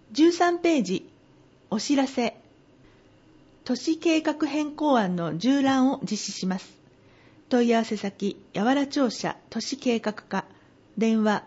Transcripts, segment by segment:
13ページ、お知らせ。都市計画変更案の縦覧を実施します。問い合わせ先、八原庁舎都市計画課、電話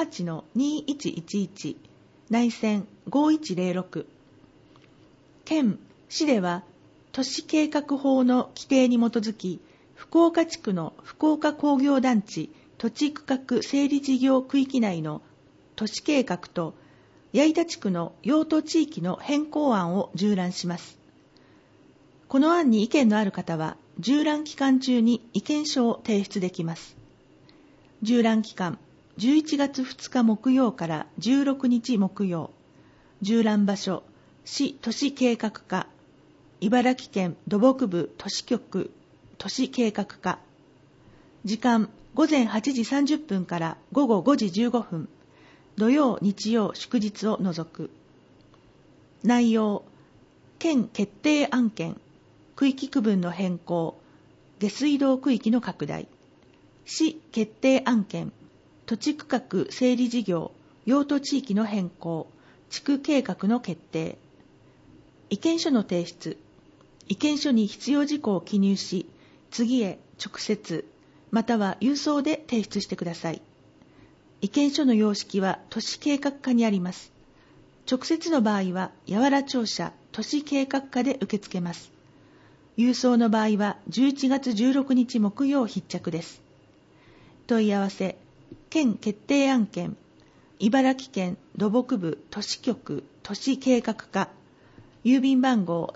58-2111、内線5106。県、市では、都市計画法の規定に基づき、福岡地区の福岡工業団地土地区画整理事業区域内の都市計画と、矢板地区の用途地域の変更案を縦覧します。この案に意見のある方は、縦覧期間中に意見書を提出できます。縦覧期間、11月2日木曜から16日木曜。縦覧場所、市都市計画課、茨城県土木部都市局都市計画課。時間、午前8時30分から午後5時15分。土曜、日曜、祝日を除く。内容、県決定案件、区域区分の変更、下水道区域の拡大、市決定案件、土地区画整理事業、用途地域の変更、地区計画の決定、意見書の提出、意見書に必要事項を記入し、次へ直接、または郵送で提出してください。意見書の様式は都市計画課にあります。直接の場合は、八原庁舎都市計画課で受け付けます。郵送の場合は11月16日木曜必着です。問い合わせ、県決定案件、茨城県土木部都市局都市計画課、郵便番号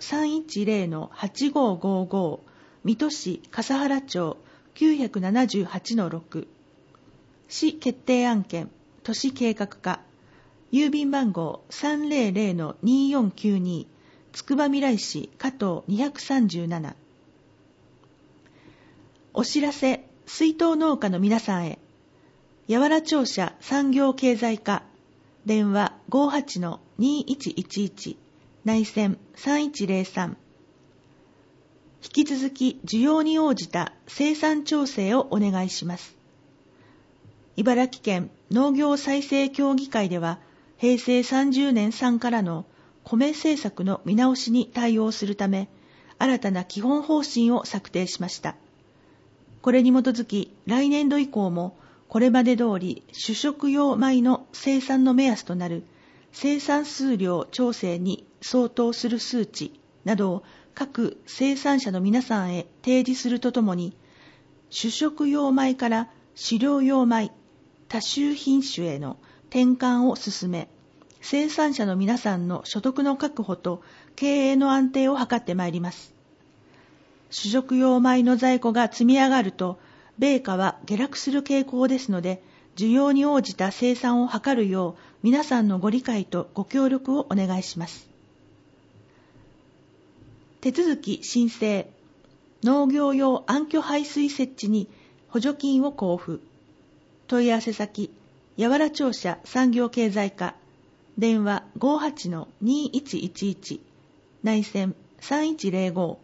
310-8555、水戸市笠原町 978-6、市決定案件都市計画課、郵便番号 300-2492、つくばみらい市加藤237。お知らせ、水筒農家の皆さんへ。八原庁舎産業経済課、電話 58-2111、内線3103。引き続き需要に応じた生産調整をお願いします。茨城県農業再生協議会では、平成30年産からの米政策の見直しに対応するため、新たな基本方針を策定しました。これに基づき、来年度以降も、これまで通り主食用米の生産の目安となる生産数量調整に相当する数値などを各生産者の皆さんへ提示するとともに、主食用米から飼料用米、多種品種への転換を進め、生産者の皆さんの所得の確保と経営の安定を図ってまいります。主食用米の在庫が積み上がると、米価は下落する傾向ですので、需要に応じた生産を図るよう、皆さんのご理解とご協力をお願いします。手続き申請、農業用暗渠排水設置に補助金を交付。問い合わせ先、八原庁舎産業経済課、電話 58-2111、内線3105。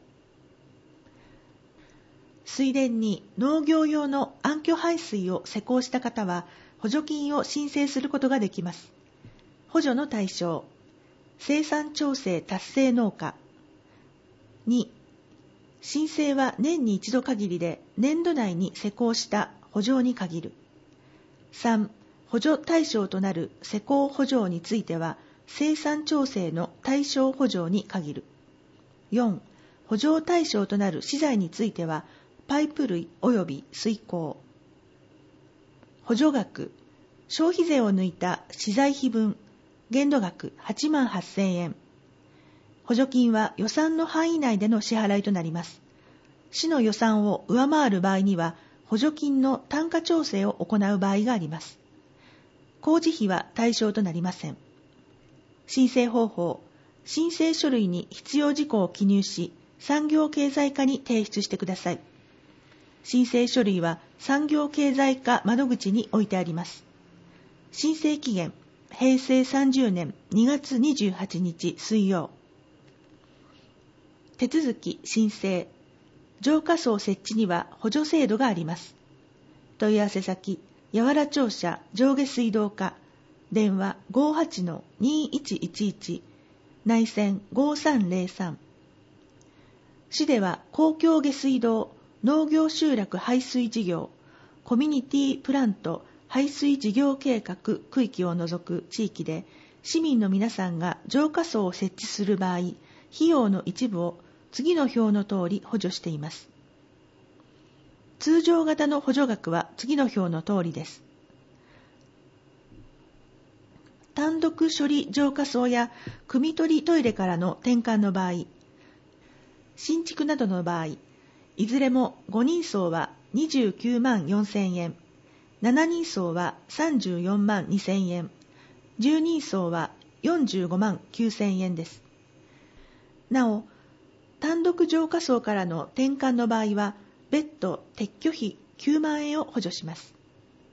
水田に農業用の暗渠排水を施工した方は、補助金を申請することができます。補助の対象、生産調整達成農家。2、申請は年に一度限りで、年度内に施工した補助に限る。3、補助対象となる施工補助については、生産調整の対象補助に限る。4、補助対象となる資材については、パイプ類及び水耕。補助額、消費税を抜いた資材費分、限度額88,000円。補助金は予算の範囲内での支払いとなります。市の予算を上回る場合には、補助金の単価調整を行う場合があります。工事費は対象となりません。申請方法、申請書類に必要事項を記入し、産業経済課に提出してください。申請書類は産業経済課窓口に置いてあります。申請期限、平成30年2月28日水曜。手続き申請、浄化槽設置には補助制度があります。問い合わせ先、八原庁舎上下水道課、 電話 58-2111 内線5303。市では公共下水道農業集落排水事業コミュニティプラント排水事業計画区域を除く地域で市民の皆さんが浄化槽を設置する場合、費用の一部を次の表の通り補助しています。通常型の補助額は次の表の通りです。単独処理浄化槽や汲み取りトイレからの転換の場合、新築などの場合、いずれも5人層は29万4000円、7人層は34万2000円、10人層は45万9000円です。なお、単独浄化槽からの転換の場合は、別途撤去費9万円を補助します。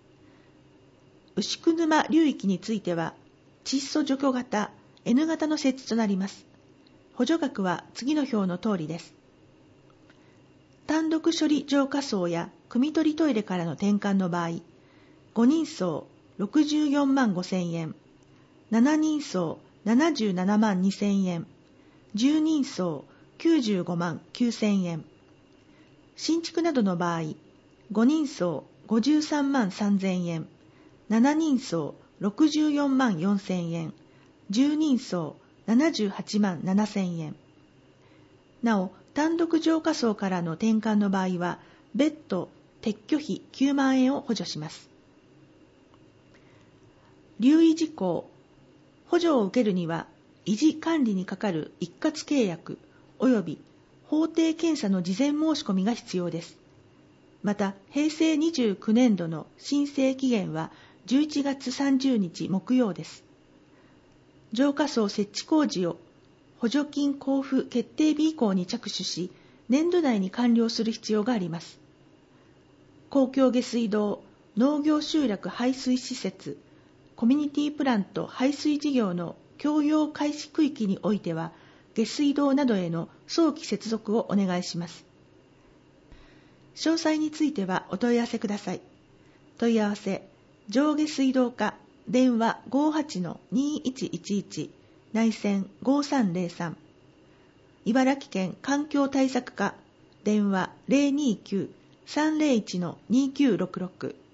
牛久沼流域については、窒素除去型 N 型の設置となります。補助額は次の表の通りです。単独処理浄化槽や汲み取りトイレからの転換の場合、5人層64万5000円、7人層77万2000円、10人層95万9000円。新築などの場合、5人層53万3000円、7人層64万4000円、10人層78万7000円。なお、単独浄化槽からの転換の場合は、別途撤去費9万円を補助します。留意事項。補助を受けるには、維持管理にかかる一括契約及び法定検査の事前申し込みが必要です。また、平成29年度の申請期限は11月30日木曜です。浄化槽設置工事を補助金交付決定日以降に着手し、年度内に完了する必要があります。公共下水道農業集落排水施設コミュニティプラント排水事業の供用開始区域においては、下水道などへの早期接続をお願いします。詳細についてはお問い合わせください。問い合わせ、上下水道課、電話 58-2111 内線5303。茨城県環境対策課、電話 029-301-2966